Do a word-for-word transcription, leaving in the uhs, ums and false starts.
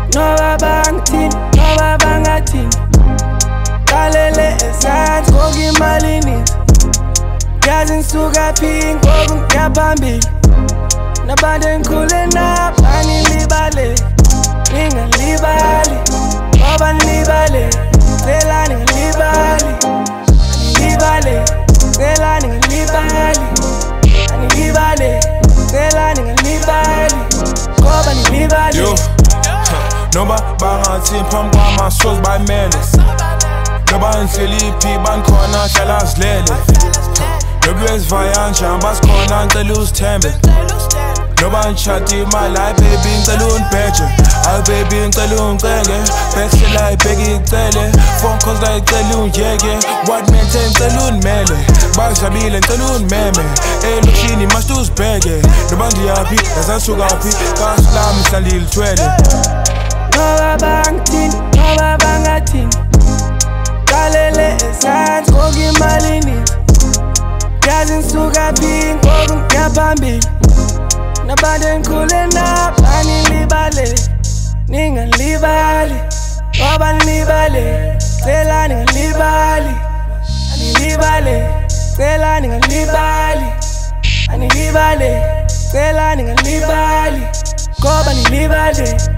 Noba bangithini, noba bangathini qalele ezansi konke imali ininzi yazi ngisuka phi ngoku ngiya phambili nabantu engikhule nabo angilibale ningalibali ngoba nilibale cela ningalibali anilibale cela ningalibali anilibale cela ningalibali ngoba nilibale Noba bangathini phambi kwamasozi bayimele Noba ngihleli phi bankhona hlala zilele Noba ezivaya njani basikhona ngicela uzithembe Noba ngishada imali hayi baby ngicela ungibheje hayi baby ngicela ungicenge Backsela ibheki icele phone calls la ngicela ungiyeke What maintain ngicela undimele Bazabile ngicela undimeme Elokishini must uzibheke Noba ngiyaphi yazasukaphi kasu lami hlalile thwele Noba bangithini, noba bangathini qalele ezansi konke imali ininzi yazi ngisuka phi ngoku ngiya phambili nabantu engikhule nabo angilibale ningalibali ngoba nilibale cela ningalibali anilibale cela ningalibali anilibale cela ningalibali ngoba nilibale